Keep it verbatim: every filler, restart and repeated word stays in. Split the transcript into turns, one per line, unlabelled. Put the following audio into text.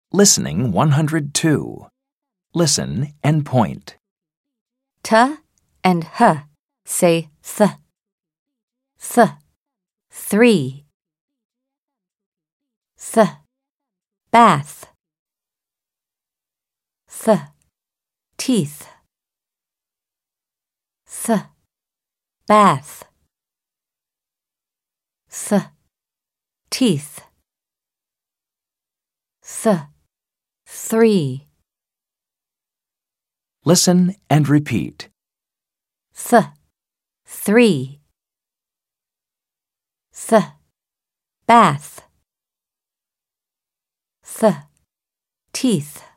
Listening one hundred two. Listen and point.
T and h say th. Th. Three. Th. Bath. Th. Teeth. Th. Bath. Th. Teeth. Th. Three.
Listen and repeat.
Th. Three. Th. Bath. Th. Teeth.